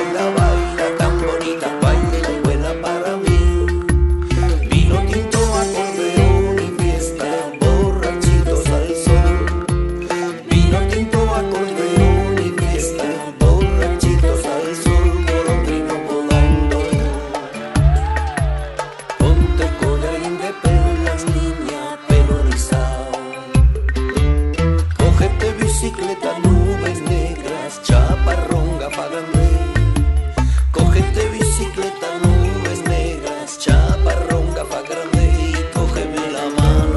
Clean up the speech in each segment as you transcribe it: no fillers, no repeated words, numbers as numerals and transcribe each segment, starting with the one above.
baila, baila, tan bonita, baila y vuela para mí. Vino tinto, acordeón y fiesta, borrachitos al sol. Vino tinto, acordeón y fiesta, borrachitos al sol, golondrino volando. Ponte collarín de perlas, niña, pelo rizado. Cógete bicicleta, nubes negras, chaparrón, gafa grande. Cógete bicicleta, nubes negras, chaparrón, gafa grande y cógeme la mano.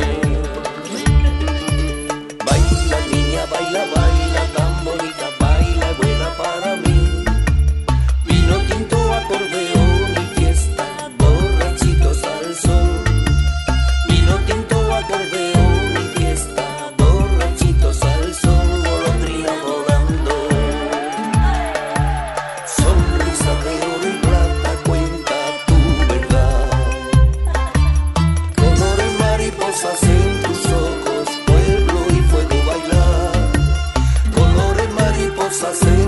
Baila, niña, baila, baila, tan bonita, baila, buena para mí. Vino tinto, acordeón y fiesta, borrachitos al sol. Vino tinto, acordeón y fiesta, borrachitos al sol, golondrina volando. Sonrisa de oro y plata, cuenta tu verdad. Colores mariposas en tus ojos, pueblo y fuego bailar. Colores mariposas en